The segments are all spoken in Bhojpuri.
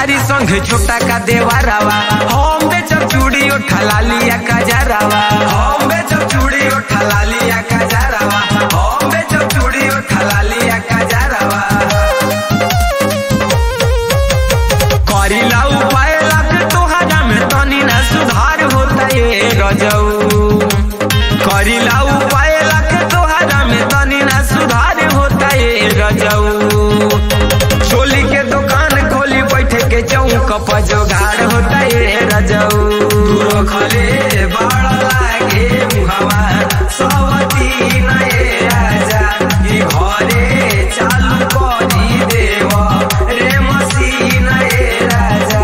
यारी संगे छोटा का देवारावा हम बेचब चूड़ी उठा लालिया का जरावा हम बेचब चूड़ी उठा लालिया का जरावा हम बेचब चूड़ी उठा लालिया का जरावा करीला उपाय लाग तोहरा में तनी ना सुधार होता ये रजऊ करीला उपाय लाग तोहरा में तनी ना सुधार होता ये रजऊ चोली के दुकान खोली बैठे के चौक पर जोगाड़ होता ये रजऊ दूरो खले बाड़ लागे मुहवा सवती नए राजा ई घरे चालू करी देव रे मसीन ए राजा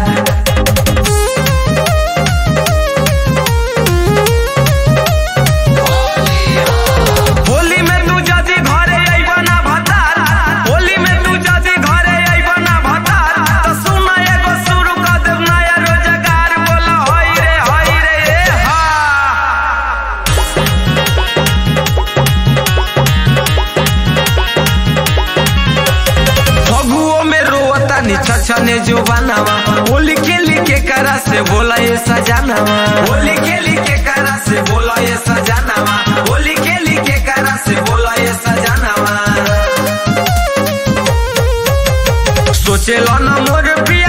होली में तू जदी घरे अइबा ना भतार होली में तू जदी घरे अइबा ना भतार त सुना एगो शुरू कर देव नया रोजगार बोला होई रे हा फगुओ में रोता नी छछने जो बनावा होली खेली के करा से बोला ये सजानावा होली खेली के करा से बोला ये सजानावा होली खेली के करा से बोला ये सजानावा सोचेला न मोर